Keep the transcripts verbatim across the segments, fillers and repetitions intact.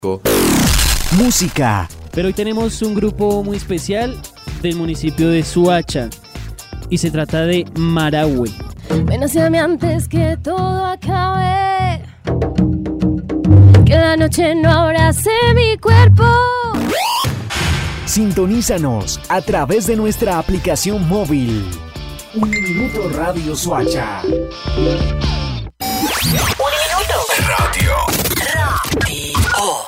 Música. Pero hoy tenemos un grupo muy especial del municipio de Soacha y se trata de Marahue. Ven hacia mí antes que todo acabe, que la noche no abrace mi cuerpo. Sintonízanos a través de nuestra aplicación móvil. Un minuto Radio Soacha. Un minuto. Radio. Radio.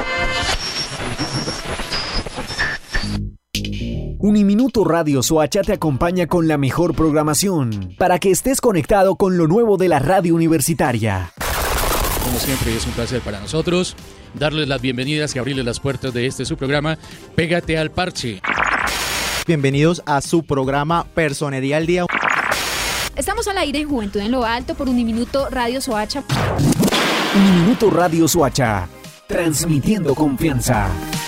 Uniminuto Radio Soacha te acompaña con la mejor programación para que estés conectado con lo nuevo de la radio universitaria. Como siempre es un placer para nosotros darles las bienvenidas y abrirles las puertas de este su programa Pégate al Parche. Bienvenidos a su programa Personería al Día. Estamos al aire en Juventud en lo Alto por Uniminuto Radio Soacha. Uniminuto Radio Soacha, transmitiendo confianza.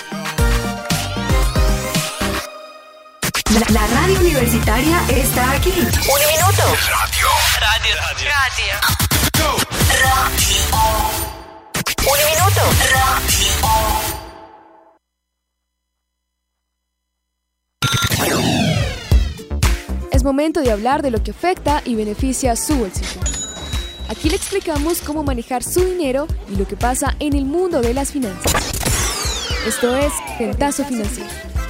La, la radio universitaria está aquí. Un minuto. Radio. Radio. Radio. Radio. Un minuto. Radio. Es momento de hablar de lo que afecta y beneficia su bolsillo. Aquí le explicamos cómo manejar su dinero y lo que pasa en el mundo de las finanzas. Esto es Ventazo Financiero.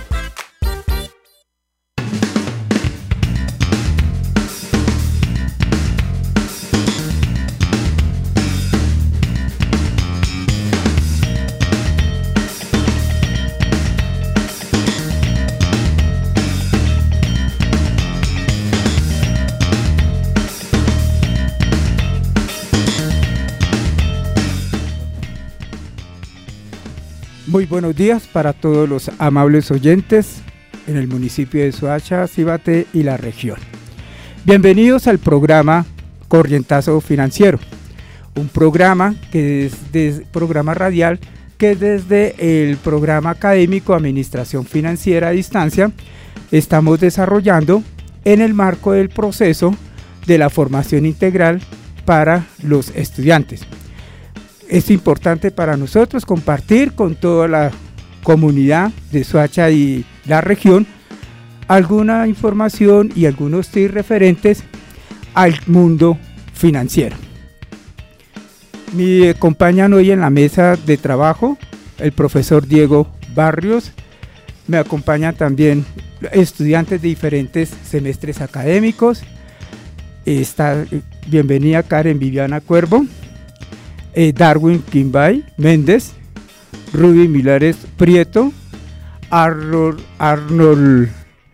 Muy buenos días para todos los amables oyentes en el municipio de Soacha, Cibate y la región. Bienvenidos al programa Corrientazo Financiero, un programa que es de, programa radial que desde el programa académico Administración Financiera a Distancia estamos desarrollando en el marco del proceso de la formación integral para los estudiantes. Es importante para nosotros compartir con toda la comunidad de Soacha y la región alguna información y algunos tips referentes al mundo financiero. Me acompañan hoy en la mesa de trabajo el profesor Diego Barrios, me acompañan también estudiantes de diferentes semestres académicos. Está bienvenida Karen Viviana Cuervo, Eh, Darwin Quimbay Méndez, Ruby Milares Prieto, Arnold, Arnold,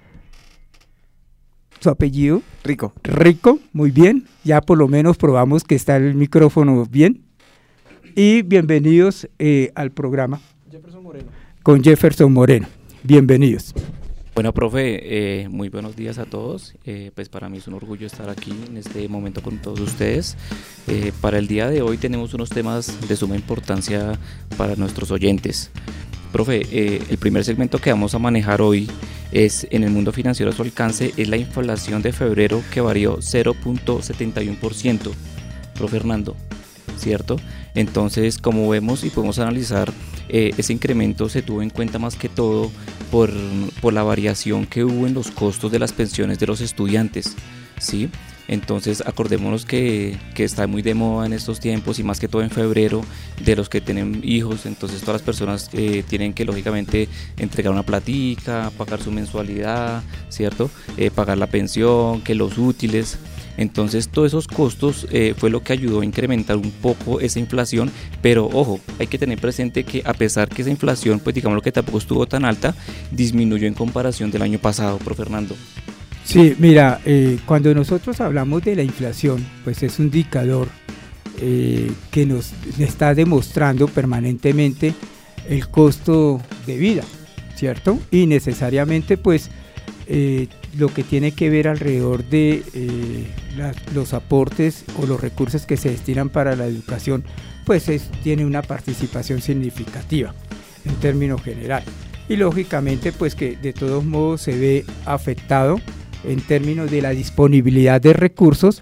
su apellido, Rico. Rico, muy bien, ya por lo menos probamos que está el micrófono bien. Y bienvenidos eh, al programa Jefferson Moreno. Con Jefferson Moreno, bienvenidos. Bueno, profe, eh, muy buenos días a todos. Eh, pues para mí es un orgullo estar aquí en este momento con todos ustedes. Eh, para el día de hoy tenemos unos temas de suma importancia para nuestros oyentes. Profe, eh, el primer segmento que vamos a manejar hoy es en el mundo financiero a su alcance, es la inflación de febrero que varió cero punto setenta y uno por ciento. Profe Hernando, ¿cierto? Entonces, como vemos y podemos analizar, eh, ese incremento se tuvo en cuenta más que todo por, por la variación que hubo en los costos de las pensiones de los estudiantes, ¿sí? Entonces, acordémonos que, que está muy de moda en estos tiempos y más que todo en febrero, de los que tienen hijos, entonces todas las personas eh, tienen que lógicamente entregar una platica, pagar su mensualidad, ¿cierto? Eh, pagar la pensión, que los útiles. Entonces todos esos costos eh, fue lo que ayudó a incrementar un poco esa inflación, pero ojo, hay que tener presente que a pesar que esa inflación, pues digamos lo que tampoco estuvo tan alta, disminuyó en comparación del año pasado, profe Fernando. Sí, mira, eh, cuando nosotros hablamos de la inflación, pues es un indicador eh, que nos está demostrando permanentemente el costo de vida, ¿cierto? Y necesariamente pues eh, lo que tiene que ver alrededor de eh, la, los aportes o los recursos que se destinan para la educación, pues es, tiene una participación significativa en términos generales. Y lógicamente pues que de todos modos se ve afectado en términos de la disponibilidad de recursos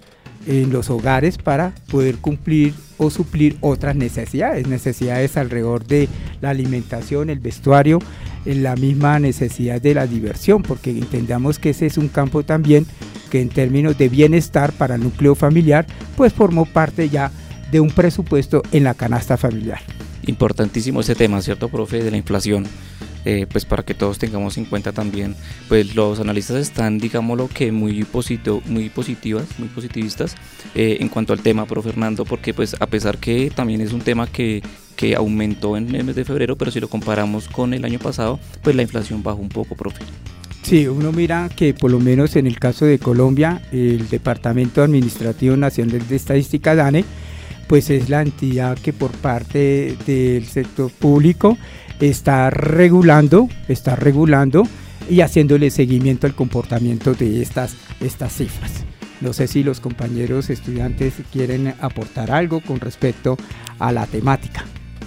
en los hogares para poder cumplir o suplir otras necesidades, necesidades alrededor de la alimentación, el vestuario, la misma necesidad de la diversión, porque entendamos que ese es un campo también que en términos de bienestar para el núcleo familiar, pues formó parte ya de un presupuesto en la canasta familiar. Importantísimo ese tema, ¿cierto, profe? De la inflación. Eh, pues para que todos tengamos en cuenta también, pues los analistas están, digámoslo que muy positivo, muy positivas, muy positivistas eh, en cuanto al tema, profe Fernando, porque pues a pesar que también es un tema que, que aumentó en el mes de febrero, pero si lo comparamos con el año pasado, pues la inflación bajó un poco, profe. Sí, uno mira que por lo menos en el caso de Colombia, el Departamento Administrativo Nacional de Estadística, DANE, pues es la entidad que por parte del sector público está regulando, está regulando y haciéndole seguimiento al comportamiento de estas, estas cifras. No sé si los compañeros estudiantes quieren aportar algo con respecto a la temática.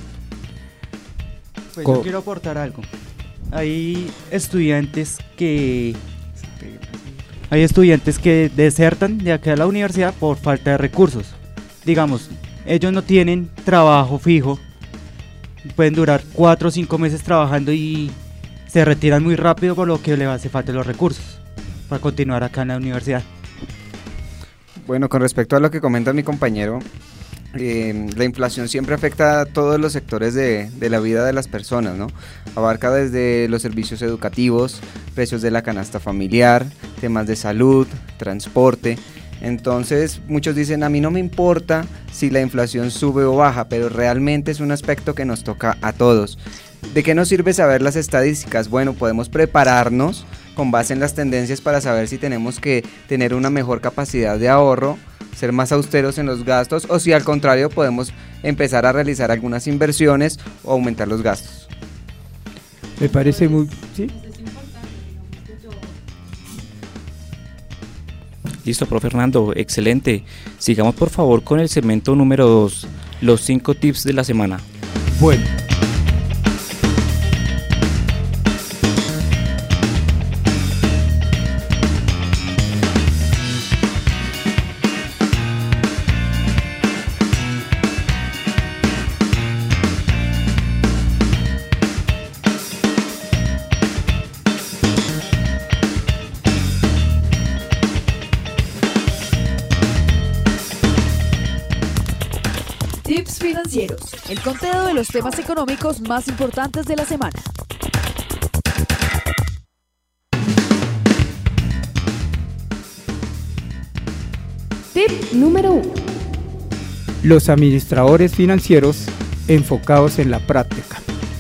Pues yo quiero aportar algo. Hay estudiantes que hay estudiantes que desertan de acá a la universidad por falta de recursos. Digamos, ellos no tienen trabajo fijo, pueden durar cuatro o cinco meses trabajando y se retiran muy rápido, por lo que les hace falta los recursos para continuar acá en la universidad. Bueno, con respecto a lo que comenta mi compañero, eh, la inflación siempre afecta a todos los sectores de, de la vida de las personas, ¿no? Abarca desde los servicios educativos, precios de la canasta familiar, temas de salud, transporte. Entonces muchos dicen, a mí no me importa si la inflación sube o baja, pero realmente es un aspecto que nos toca a todos. ¿De qué nos sirve saber las estadísticas? Bueno, podemos prepararnos con base en las tendencias para saber si tenemos que tener una mejor capacidad de ahorro, ser más austeros en los gastos, o si al contrario podemos empezar a realizar algunas inversiones o aumentar los gastos. Me parece muy... ¿sí? Listo, profe Fernando, excelente. Sigamos por favor con el segmento número dos, los cinco tips de la semana. Bueno. Tips financieros, el conteo de los temas económicos más importantes de la semana. Tip número uno. Los administradores financieros enfocados en la práctica.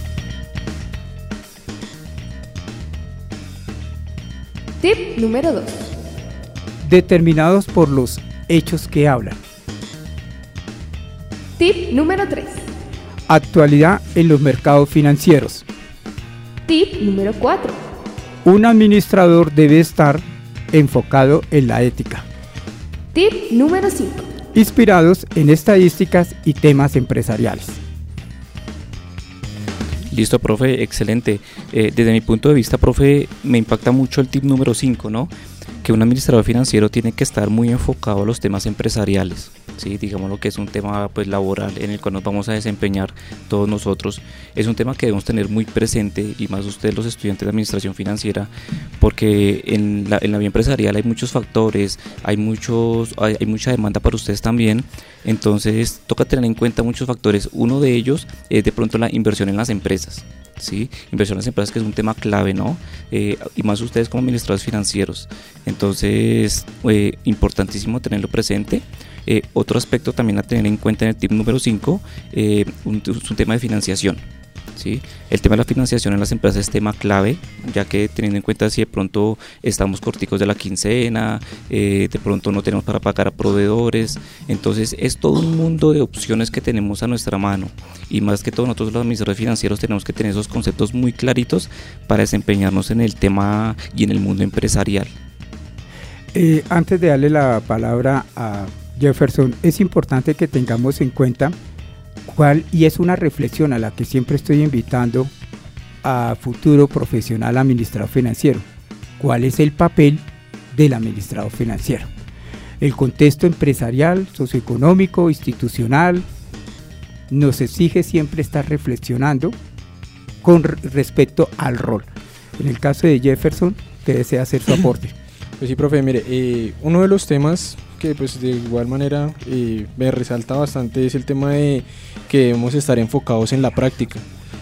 Tip número dos. Determinados por los hechos que hablan. Tip número tres. Actualidad en los mercados financieros. Tip número cuatro. Un administrador debe estar enfocado en la ética. Tip número cinco. Inspirados en estadísticas y temas empresariales. Listo, profe, excelente. Eh, desde mi punto de vista, profe, me impacta mucho el tip número cinco, ¿no? Que un administrador financiero tiene que estar muy enfocado a los temas empresariales, ¿sí? Digamos lo que es un tema pues laboral en el cual nos vamos a desempeñar todos nosotros. Es un tema que debemos tener muy presente, y más ustedes los estudiantes de administración financiera, porque en la, en la vida empresarial hay muchos factores, hay, muchos, hay, hay mucha demanda para ustedes también. Entonces toca tener en cuenta muchos factores. Uno de ellos es de pronto la inversión en las empresas. ¿Sí? Inversión en las empresas, que es un tema clave, ¿no? Eh, y más ustedes como administradores financieros. Entonces, eh, importantísimo tenerlo presente. Eh, otro aspecto también a tener en cuenta en el tip número cinco, eh, un, es un tema de financiación. ¿Sí? El tema de la financiación en las empresas es tema clave, ya que teniendo en cuenta si de pronto estamos corticos de la quincena, eh, de pronto no tenemos para pagar a proveedores, entonces es todo un mundo de opciones que tenemos a nuestra mano, y más que todo nosotros los administradores financieros tenemos que tener esos conceptos muy claritos para desempeñarnos en el tema y en el mundo empresarial. Eh, antes de darle la palabra a Jefferson, es importante que tengamos en cuenta cuál, y es una reflexión a la que siempre estoy invitando a futuro profesional administrador financiero, cuál es el papel del administrador financiero. El contexto empresarial, socioeconómico, institucional, nos exige siempre estar reflexionando con respecto al rol. En el caso de Jefferson, que desea hacer su aporte. Pues sí, profe, mire, eh, uno de los temas que pues de igual manera eh, me resalta bastante es el tema de que debemos estar enfocados en la práctica.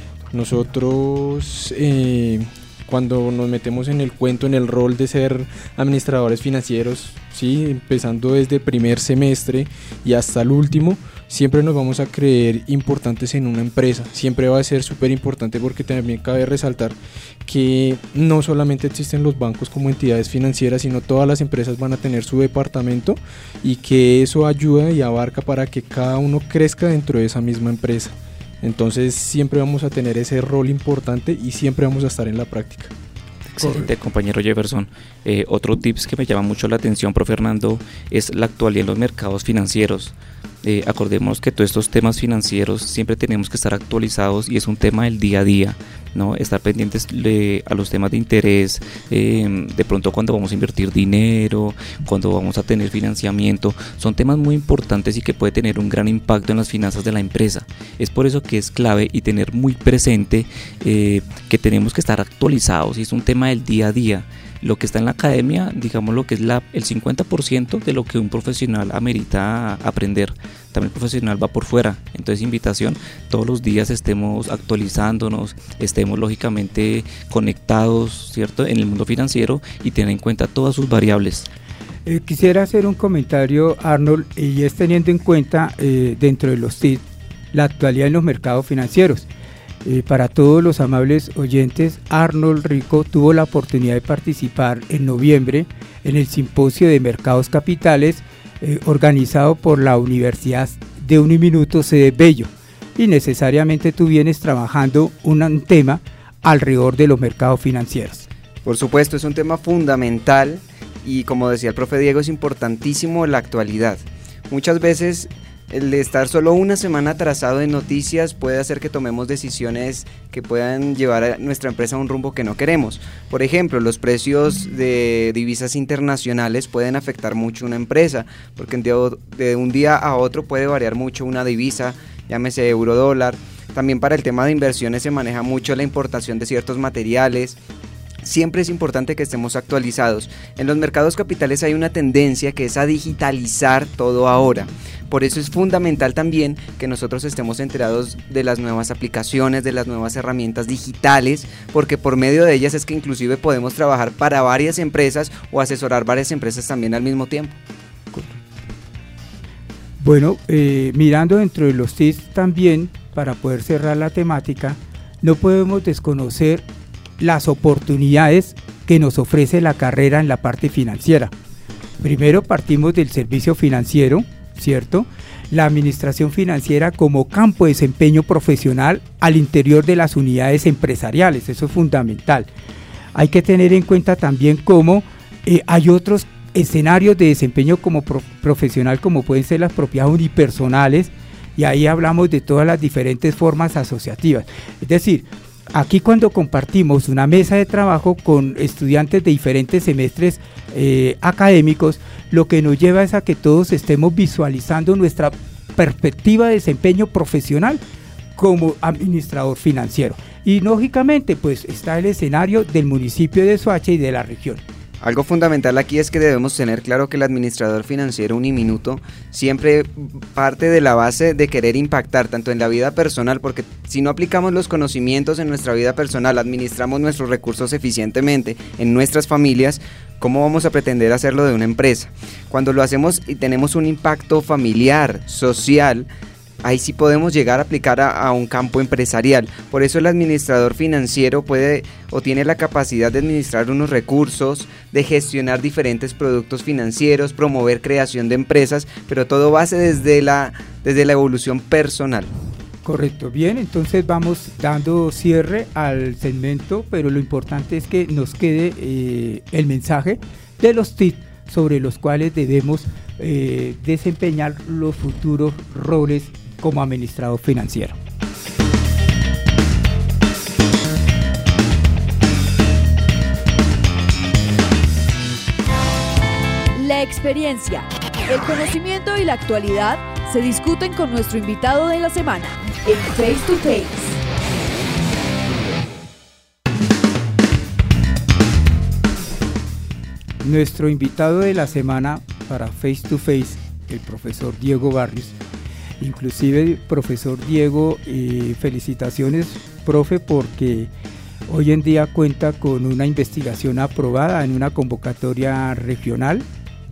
Nosotros eh, cuando nos metemos en el cuento, en el rol de ser administradores financieros, ¿sí? Empezando desde el primer semestre y hasta el último, siempre nos vamos a creer importantes en una empresa, siempre va a ser súper importante porque también cabe resaltar que no solamente existen los bancos como entidades financieras, sino todas las empresas van a tener su departamento y que eso ayuda y abarca para que cada uno crezca dentro de esa misma empresa. Entonces siempre vamos a tener ese rol importante y siempre vamos a estar en la práctica. Excelente, compañero Jefferson. Eh, otro tips que me llama mucho la atención, profe Fernando, es la actualidad en los mercados financieros. Eh, acordemos que todos estos temas financieros siempre tenemos que estar actualizados y es un tema del día a día, ¿no? Estar pendientes de, a los temas de interés, eh, de pronto cuando vamos a invertir dinero, cuando vamos a tener financiamiento, son temas muy importantes y que puede tener un gran impacto en las finanzas de la empresa. Es por eso que es clave y tener muy presente eh, que tenemos que estar actualizados y es un tema del día a día. Lo que está en la academia, digamos lo que es la, el cincuenta por ciento de lo que un profesional amerita aprender. También el profesional va por fuera, entonces invitación, todos los días estemos actualizándonos, estemos lógicamente conectados, ¿cierto?, en el mundo financiero y tener en cuenta todas sus variables. Eh, quisiera hacer un comentario, Arnold, y es teniendo en cuenta eh, dentro de los tips la actualidad en los mercados financieros. Eh, para todos los amables oyentes, Arnold Rico tuvo la oportunidad de participar en noviembre en el Simposio de Mercados Capitales eh, organizado por la Universidad de Uniminuto sede Bello, y necesariamente tú vienes trabajando un, un tema alrededor de los mercados financieros. Por supuesto, es un tema fundamental y como decía el profe Diego, es importantísimo la actualidad. Muchas veces el de estar solo una semana atrasado en noticias puede hacer que tomemos decisiones que puedan llevar a nuestra empresa a un rumbo que no queremos. Por ejemplo, los precios de divisas internacionales pueden afectar mucho una empresa, porque de un día a otro puede variar mucho una divisa, llámese euro dólar. También para el tema de inversiones se maneja mucho la importación de ciertos materiales. Siempre es importante que estemos actualizados. En los mercados capitales hay una tendencia que es a digitalizar todo ahora. Por eso es fundamental también que nosotros estemos enterados de las nuevas aplicaciones, de las nuevas herramientas digitales, porque por medio de ellas es que inclusive podemos trabajar para varias empresas o asesorar varias empresas también al mismo tiempo. Bueno, eh, mirando dentro de los tips también, para poder cerrar la temática, no podemos desconocer las oportunidades que nos ofrece la carrera en la parte financiera. Primero partimos del servicio financiero, ¿cierto? La administración financiera como campo de desempeño profesional al interior de las unidades empresariales, eso es fundamental. Hay que tener en cuenta también cómo eh, hay otros escenarios de desempeño como pro- profesional, como pueden ser las propiedades unipersonales, y ahí hablamos de todas las diferentes formas asociativas. Es decir, aquí cuando compartimos una mesa de trabajo con estudiantes de diferentes semestres eh, académicos, lo que nos lleva es a que todos estemos visualizando nuestra perspectiva de desempeño profesional como administrador financiero. Y lógicamente pues está el escenario del municipio de Soacha y de la región. Algo fundamental aquí es que debemos tener claro que el administrador financiero Uniminuto siempre parte de la base de querer impactar tanto en la vida personal, porque si no aplicamos los conocimientos en nuestra vida personal, administramos nuestros recursos eficientemente en nuestras familias, ¿cómo vamos a pretender hacerlo de una empresa? Cuando lo hacemos y tenemos un impacto familiar, social, ahí sí podemos llegar a aplicar a, a un campo empresarial. Por eso el administrador financiero puede o tiene la capacidad de administrar unos recursos, de gestionar diferentes productos financieros, promover creación de empresas, pero todo base desde la, desde la evolución personal. Correcto, bien, entonces vamos dando cierre al segmento, pero lo importante es que nos quede eh, el mensaje de los tips sobre los cuales debemos eh, desempeñar los futuros roles como administrador financiero. La experiencia, El conocimiento y la actualidad se discuten con nuestro invitado de la semana en Face to Face. Nuestro invitado de la semana para Face to Face, el profesor Diego Barrios. Inclusive, profesor Diego, eh, felicitaciones, profe, porque hoy en día cuenta con una investigación aprobada en una convocatoria regional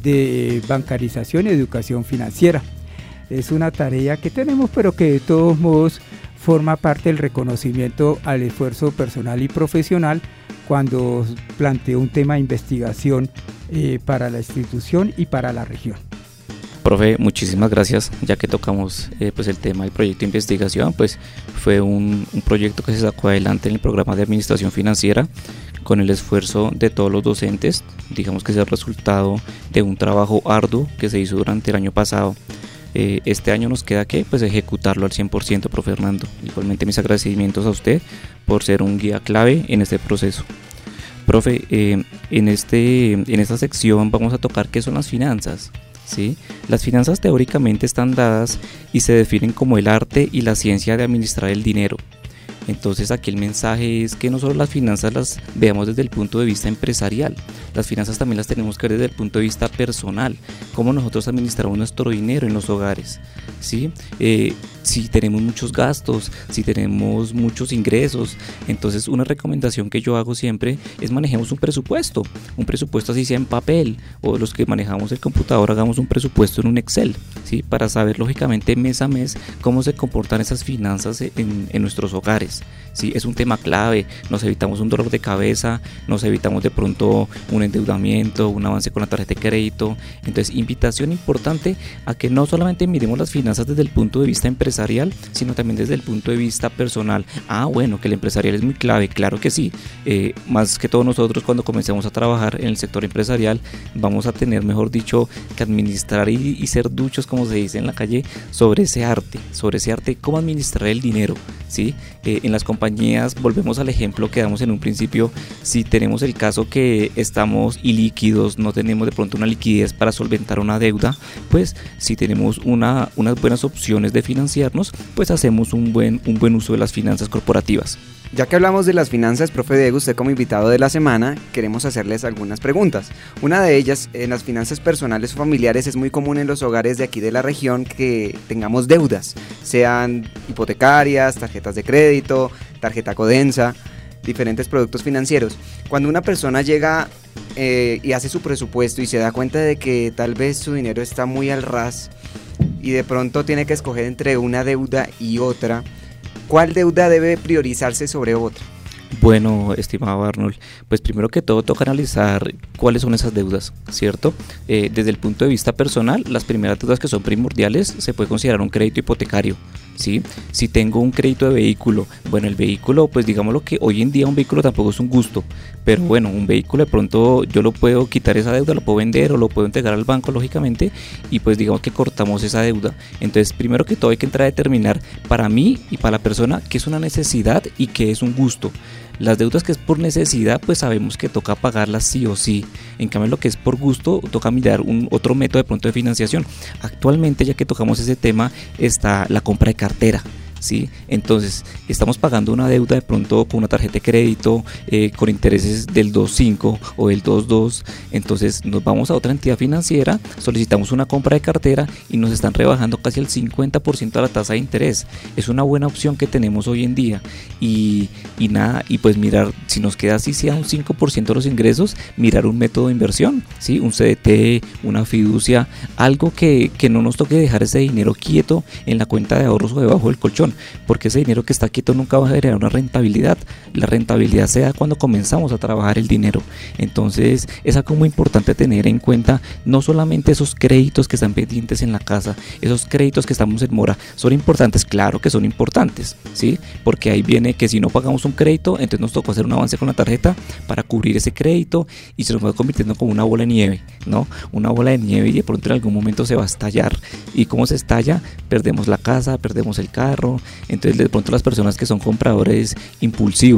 de bancarización y educación financiera. Es una tarea que tenemos, pero que de todos modos forma parte del reconocimiento al esfuerzo personal y profesional cuando planteó un tema de investigación eh, para la institución y para la región. Profe, muchísimas gracias, ya que tocamos eh, pues el tema del proyecto de investigación, pues fue un, un proyecto que se sacó adelante en el programa de administración financiera con el esfuerzo de todos los docentes. Digamos que es el resultado de un trabajo arduo que se hizo durante el año pasado. Eh, este año nos queda que pues ejecutarlo al cien por ciento, profe Fernando. Igualmente mis agradecimientos a usted por ser un guía clave en este proceso. Profe, eh, en, este, en esta sección vamos a tocar qué son las finanzas. ¿Sí? Las finanzas teóricamente están dadas y se definen como el arte y la ciencia de administrar el dinero. Entonces aquí el mensaje es que no solo las finanzas las veamos desde el punto de vista empresarial, las finanzas también las tenemos que ver desde el punto de vista personal, cómo nosotros administramos nuestro dinero en los hogares, ¿sí? Eh, si tenemos muchos gastos, si tenemos muchos ingresos, entonces una recomendación que yo hago siempre es manejemos un presupuesto, un presupuesto así sea en papel, o los que manejamos el computador hagamos un presupuesto en un Excel, ¿sí? Para saber lógicamente mes a mes cómo se comportan esas finanzas en, en nuestros hogares. Sí, es un tema clave, nos evitamos un dolor de cabeza, nos evitamos de pronto un endeudamiento, un avance con la tarjeta de crédito. Entonces, invitación importante a que no solamente miremos las finanzas desde el punto de vista empresarial, sino también desde el punto de vista personal. Ah, bueno, que el empresarial es muy clave, claro que sí. Eh, más que todos nosotros cuando comencemos a trabajar en el sector empresarial, vamos a tener, mejor dicho, que administrar y, y ser duchos, como se dice en la calle, sobre ese arte, sobre ese arte, cómo administrar el dinero, ¿sí? Eh, en las compañías, volvemos al ejemplo que damos en un principio, si tenemos el caso que estamos ilíquidos, no tenemos de pronto una liquidez para solventar una deuda, pues si tenemos una, unas buenas opciones de financiarnos, pues hacemos un buen, un buen uso de las finanzas corporativas. Ya que hablamos de las finanzas, profe Diego, usted como invitado de la semana, queremos hacerles algunas preguntas. Una de ellas, en las finanzas personales o familiares, es muy común en los hogares de aquí de la región que tengamos deudas, sean hipotecarias, tarjetas de crédito, tarjeta Codensa, diferentes productos financieros. Cuando una persona llega eh, y hace su presupuesto y se da cuenta de que tal vez su dinero está muy al ras y de pronto tiene que escoger entre una deuda y otra, ¿cuál deuda debe priorizarse sobre otra? Bueno, estimado Arnold, pues primero que todo toca analizar cuáles son esas deudas, ¿cierto? Eh, desde el punto de vista personal, las primeras deudas que son primordiales se puede considerar un crédito hipotecario, ¿sí? Si tengo un crédito de vehículo, bueno, el vehículo, pues digámoslo que hoy en día un vehículo tampoco es un gusto, pero bueno, un vehículo de pronto yo lo puedo quitar esa deuda, lo puedo vender o lo puedo entregar al banco, lógicamente, y pues digamos que cortamos esa deuda. Entonces, primero que todo hay que entrar a determinar para mí y para la persona qué es una necesidad y qué es un gusto. Las deudas que es por necesidad, pues sabemos que toca pagarlas sí o sí. En cambio, lo que es por gusto, toca mirar un otro método de pronto de financiación. Actualmente, ya que tocamos ese tema, está la compra de cartera, ¿sí? Entonces, estamos pagando una deuda de pronto con una tarjeta de crédito eh, con intereses del dos punto cinco o del dos punto dos. Entonces, nos vamos a otra entidad financiera, solicitamos una compra de cartera y nos están rebajando casi el cincuenta por ciento de la tasa de interés. Es una buena opción que tenemos hoy en día. Y, y nada, y pues mirar, si nos queda así sea un cinco por ciento de los ingresos, mirar un método de inversión, ¿sí? Un C D T, una fiducia, algo que, que no nos toque dejar ese dinero quieto en la cuenta de ahorros o debajo del colchón, porque ese dinero que está quieto nunca va a generar una rentabilidad. La rentabilidad se da cuando comenzamos a trabajar el dinero. Entonces es algo muy importante tener en cuenta, no solamente esos créditos que están pendientes en la casa, esos créditos que estamos en mora, son importantes, claro que son importantes, ¿sí? Porque ahí viene que si no pagamos un crédito, entonces nos tocó hacer un avance con la tarjeta para cubrir ese crédito y se nos va convirtiendo como una bola de nieve, ¿no? Una bola de nieve y de pronto en algún momento se va a estallar. ¿Y cómo se estalla? Perdemos la casa, perdemos el carro. Entonces de pronto las personas que son compradores impulsivos,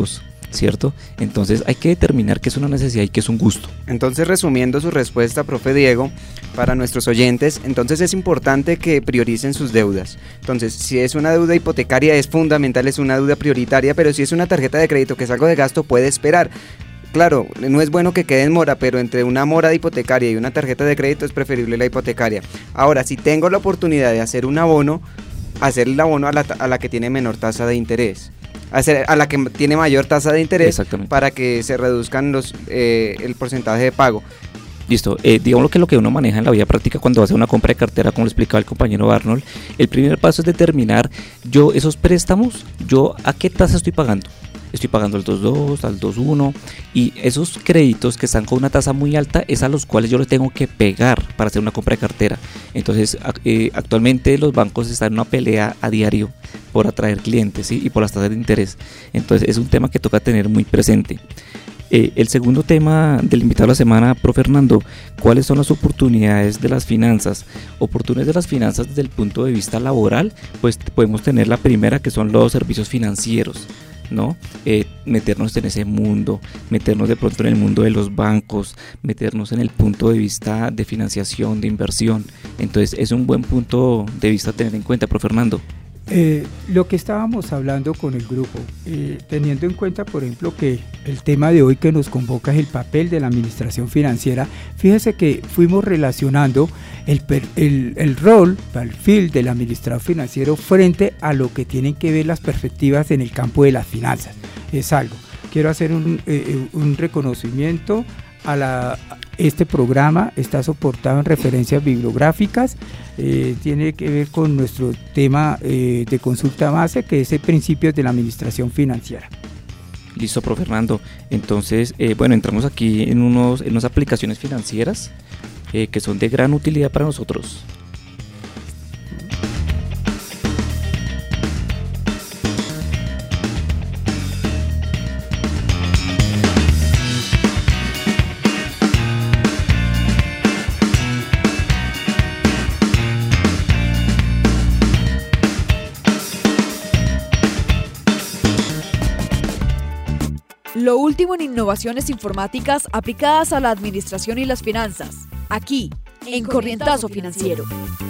¿cierto? Entonces hay que determinar qué es una necesidad y qué es un gusto. Entonces, resumiendo su respuesta, profe Diego, para nuestros oyentes, entonces es importante que prioricen sus deudas. Entonces, si es una deuda hipotecaria, es fundamental, es una deuda prioritaria, pero si es una tarjeta de crédito que es algo de gasto, puede esperar. Claro, no es bueno que quede en mora, pero entre una mora de hipotecaria y una tarjeta de crédito es preferible la hipotecaria. Ahora, si tengo la oportunidad de hacer un abono, hacer el abono a la, a la que tiene menor tasa de interés. Hacer a la que tiene mayor tasa de interés para que se reduzcan los eh, el porcentaje de pago. Listo, eh, digamos que lo que uno maneja en la vida práctica cuando hace una compra de cartera, como lo explicaba el compañero Arnold, el primer paso es determinar yo esos préstamos, yo a qué tasa estoy pagando. Estoy pagando al dos punto dos, al dos punto uno, y esos créditos que están con una tasa muy alta es a los cuales yo les tengo que pegar para hacer una compra de cartera. Entonces eh, actualmente los bancos están en una pelea a diario por atraer clientes, ¿sí? Y por las tasas de interés. Entonces es un tema que toca tener muy presente. Eh, el segundo tema del invitado de la semana, profe Fernando, ¿cuáles son las oportunidades de las finanzas? Oportunidades de las finanzas desde el punto de vista laboral, pues podemos tener la primera, que son los servicios financieros, ¿no? Eh, meternos en ese mundo, meternos de pronto en el mundo de los bancos, meternos en el punto de vista de financiación, de inversión. Entonces es un buen punto de vista a tener en cuenta, profe Fernando. Eh, lo que estábamos hablando con el grupo, eh, teniendo en cuenta, por ejemplo, que el tema de hoy que nos convoca es el papel de la administración financiera, fíjese que fuimos relacionando el, el, el rol, el perfil del administrador financiero frente a lo que tienen que ver las perspectivas en el campo de las finanzas. Es algo, quiero hacer un, eh, un reconocimiento a la... Este programa está soportado en referencias bibliográficas, eh, tiene que ver con nuestro tema eh, de consulta base, que es el principio de la administración financiera. Listo, profe Fernando. Entonces, eh, bueno, entramos aquí en, unos, en unas aplicaciones financieras eh, que son de gran utilidad para nosotros. Lo último en innovaciones informáticas aplicadas a la administración y las finanzas, aquí, en Corrientazo Financiero.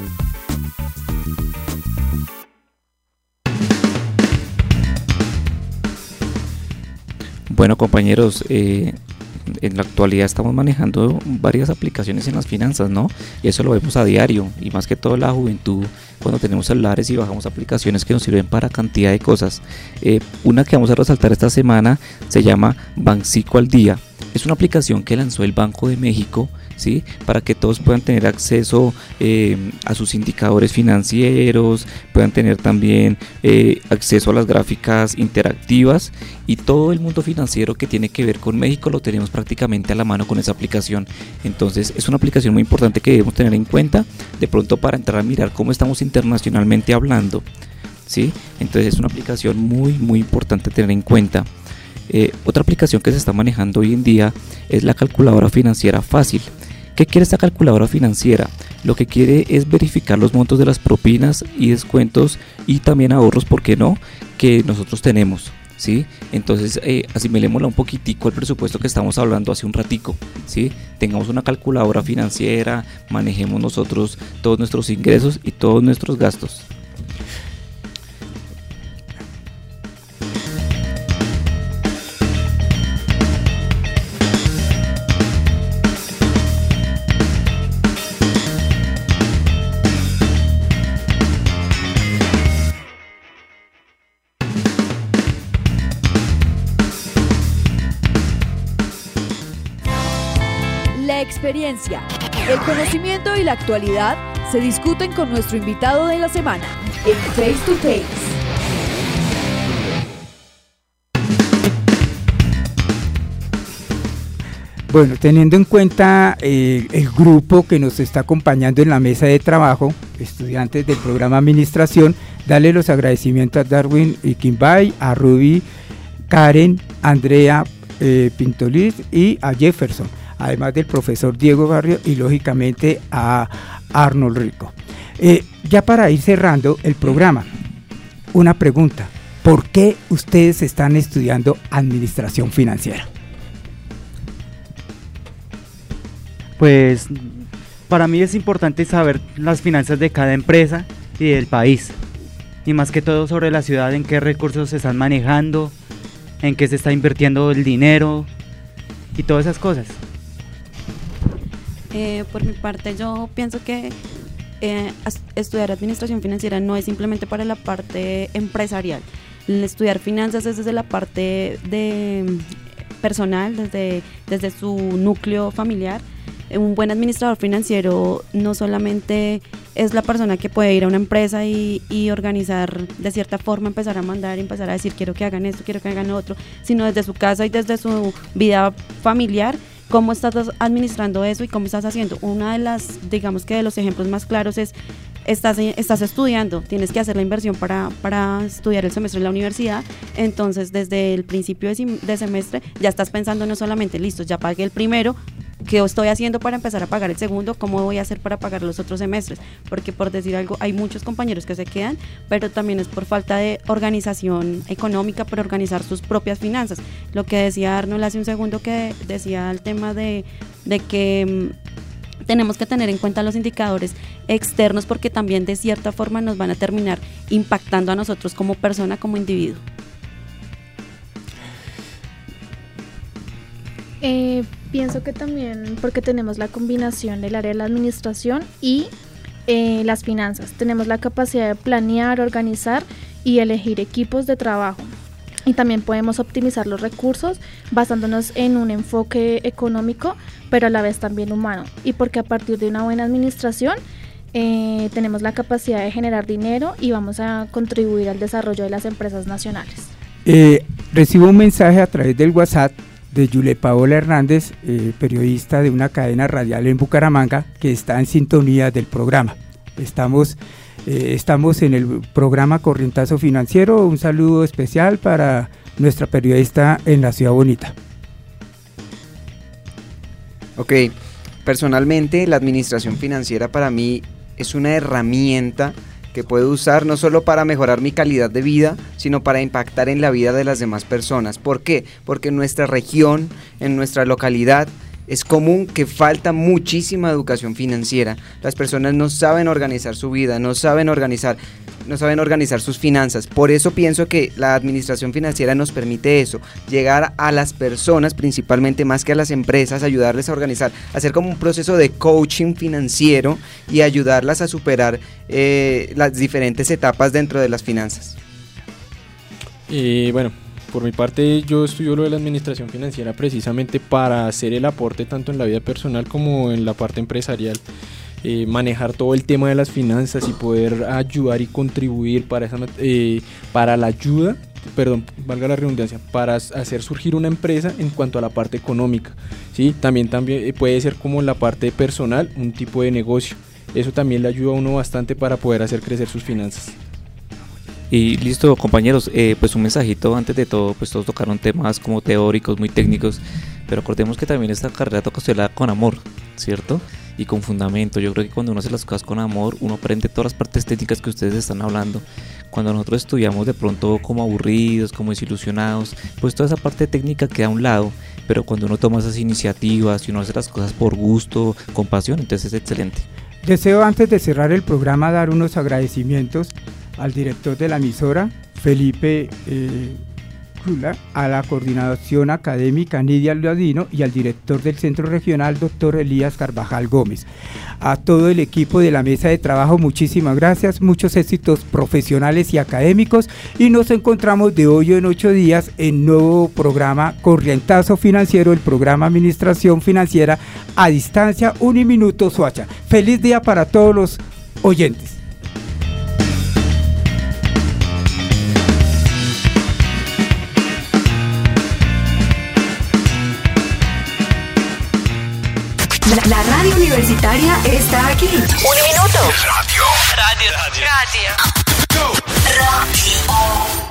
Bueno, compañeros, eh, en la actualidad estamos manejando varias aplicaciones en las finanzas, ¿no? Y eso lo vemos a diario, y más que todo la juventud, cuando tenemos celulares y bajamos aplicaciones que nos sirven para cantidad de cosas. Eh, una que vamos a resaltar esta semana se llama Bancico al Día. Es una aplicación que lanzó el Banco de México, ¿sí? Para que todos puedan tener acceso eh, a sus indicadores financieros, puedan tener también eh, acceso a las gráficas interactivas, y todo el mundo financiero que tiene que ver con México lo tenemos prácticamente a la mano con esa aplicación. Entonces es una aplicación muy importante que debemos tener en cuenta de pronto para entrar a mirar cómo estamos internacionalmente hablando, ¿sí? Entonces es una aplicación muy muy importante tener en cuenta. Eh, otra aplicación que se está manejando hoy en día es la calculadora financiera fácil. ¿Qué quiere esta calculadora financiera? Lo que quiere es verificar los montos de las propinas y descuentos y también ahorros, ¿por qué no?, que nosotros tenemos, ¿sí? Entonces eh, asimilémosla un poquitico al presupuesto que estamos hablando hace un ratico, ¿sí? Tengamos una calculadora financiera, manejemos nosotros todos nuestros ingresos y todos nuestros gastos. Experiencia, el conocimiento y la actualidad se discuten con nuestro invitado de la semana en Face to Face. Bueno, teniendo en cuenta eh, el grupo que nos está acompañando en la mesa de trabajo, estudiantes del programa Administración, darle los agradecimientos a Darwin y Kimbay, a Ruby, Karen, Andrea eh, Pintoliz y a Jefferson, además del profesor Diego Barrio y lógicamente a Arnold Rico. Eh, ya para ir cerrando el programa, una pregunta: ¿por qué ustedes están estudiando administración financiera? Pues para mí es importante saber las finanzas de cada empresa y del país, y más que todo sobre la ciudad, en qué recursos se están manejando, en qué se está invirtiendo el dinero y todas esas cosas. Eh, por mi parte, yo pienso que eh, estudiar administración financiera no es simplemente para la parte empresarial. El estudiar finanzas es desde la parte de personal, desde, desde su núcleo familiar. Un buen administrador financiero no solamente es la persona que puede ir a una empresa y, y organizar de cierta forma, empezar a mandar, empezar a decir quiero que hagan esto, quiero que hagan lo otro, sino desde su casa y desde su vida familiar, cómo estás administrando eso y cómo estás haciendo. Una de las, digamos que de los ejemplos más claros es, estás, estás estudiando, tienes que hacer la inversión para, para estudiar el semestre en la universidad, entonces desde el principio de, de semestre ya estás pensando no solamente, listo, ya pagué el primero, ¿qué estoy haciendo para empezar a pagar el segundo? ¿Cómo voy a hacer para pagar los otros semestres? Porque por decir algo, hay muchos compañeros que se quedan, pero también es por falta de organización económica, por organizar sus propias finanzas. Lo que decía Arnold hace un segundo, que decía el tema de, de que mmm, tenemos que tener en cuenta los indicadores externos, porque también de cierta forma nos van a terminar impactando a nosotros como persona, como individuo. Eh, pienso que también porque tenemos la combinación del área de la administración y eh, las finanzas. Tenemos la capacidad de planear, organizar y elegir equipos de trabajo. Y también podemos optimizar los recursos basándonos en un enfoque económico, pero a la vez también humano. Y porque a partir de una buena administración eh, tenemos la capacidad de generar dinero y vamos a contribuir al desarrollo de las empresas nacionales. Eh, recibo un mensaje a través del WhatsApp de Yule Paola Hernández, eh, periodista de una cadena radial en Bucaramanga, que está en sintonía del programa. Estamos, eh, estamos en el programa Corrientazo Financiero. Un saludo especial para nuestra periodista en la Ciudad Bonita. Ok, personalmente la administración financiera para mí es una herramienta que puedo usar no solo para mejorar mi calidad de vida, sino para impactar en la vida de las demás personas. ¿Por qué? Porque en nuestra región, en nuestra localidad, es común que falta muchísima educación financiera. Las personas no saben organizar su vida, no saben organizar, no saben organizar sus finanzas. Por eso pienso que la administración financiera nos permite eso, llegar a las personas, principalmente más que a las empresas, ayudarles a organizar, hacer como un proceso de coaching financiero y ayudarlas a superar eh, las diferentes etapas dentro de las finanzas. Eh, bueno, por mi parte yo estudio lo de la administración financiera precisamente para hacer el aporte tanto en la vida personal como en la parte empresarial. Eh, manejar todo el tema de las finanzas y poder ayudar y contribuir para, esa, eh, para la ayuda, perdón, valga la redundancia, para hacer surgir una empresa en cuanto a la parte económica, ¿sí? También, también puede ser como la parte personal, un tipo de negocio. Eso también le ayuda a uno bastante para poder hacer crecer sus finanzas. Y listo, compañeros, eh, pues un mensajito antes de todo. Pues todos tocaron temas como teóricos, muy técnicos, pero acordemos que también esta carrera toca estudiarla con amor, ¿cierto? Y con fundamento. Yo creo que cuando uno hace las cosas con amor, uno aprende todas las partes técnicas que ustedes están hablando. Cuando nosotros estudiamos de pronto como aburridos, como desilusionados, pues toda esa parte técnica queda a un lado, pero cuando uno toma esas iniciativas y uno hace las cosas por gusto, con pasión, entonces es excelente. Deseo antes de cerrar el programa dar unos agradecimientos al director de la emisora, Felipe eh, Crula, a la coordinación académica Nidia Ladino y al director del centro regional, doctor Elías Carvajal Gómez. A todo el equipo de la mesa de trabajo, muchísimas gracias, muchos éxitos profesionales y académicos, y nos encontramos de hoy en ocho días en nuevo programa Corrientazo Financiero, el programa Administración Financiera a Distancia, Uniminuto Soacha. Feliz día para todos los oyentes. La, la radio universitaria está aquí. Un minuto. Radio. Radio. Radio. Radio. Radio.